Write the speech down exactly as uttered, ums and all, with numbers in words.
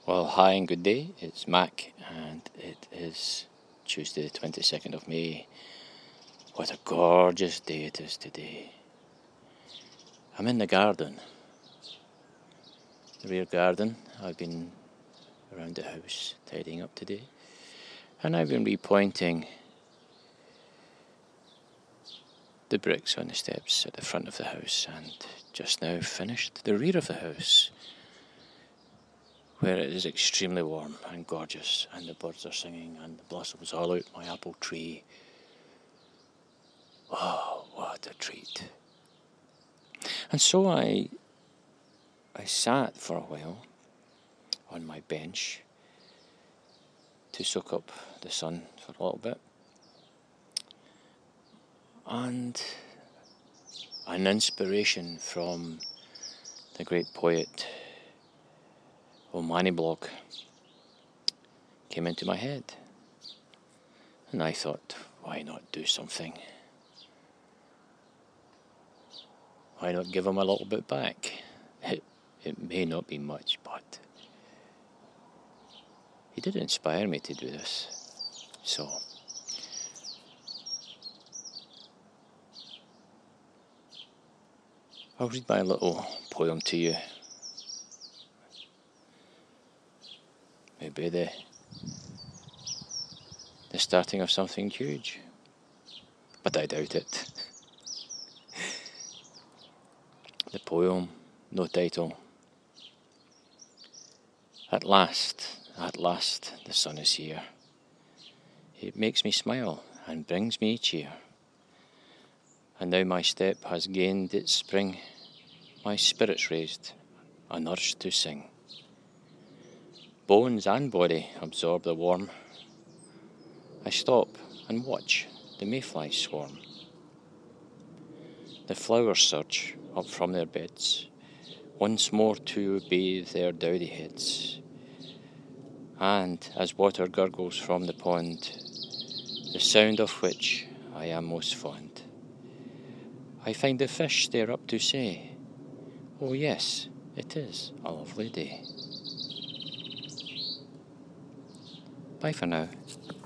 Well, hi and good day, it's Mac, and it is Tuesday the twenty-second of May. What a gorgeous day it is today. I'm in the garden, the rear garden. I've been around the house tidying up today, and I've been repointing the bricks on the steps at the front of the house, and just now finished the rear of the house, where it is extremely warm and gorgeous, and the birds are singing and the blossoms all out my apple tree. Oh, what a treat. And so I I sat for a while on my bench to soak up the sun for a little bit, and an inspiration from the great poet Omani Blog came into my head, and I thought, why not do something? Why not give him a little bit back? It, it may not be much, but he did inspire me to do this. So I'll read my little poem to you. Maybe the the starting of something huge, but I doubt it. The poem, no title. At last, at last, the sun is here. It makes me smile and brings me cheer. And now my step has gained its spring, my spirit's raised, an urge to sing. Bones and body absorb the warm. I stop and watch the mayflies swarm. The flowers surge up from their beds, once more to bathe their dowdy heads. And as water gurgles from the pond, the sound of which I am most fond, I find the fish stare up to say, oh yes, it is a lovely day. Bye for now.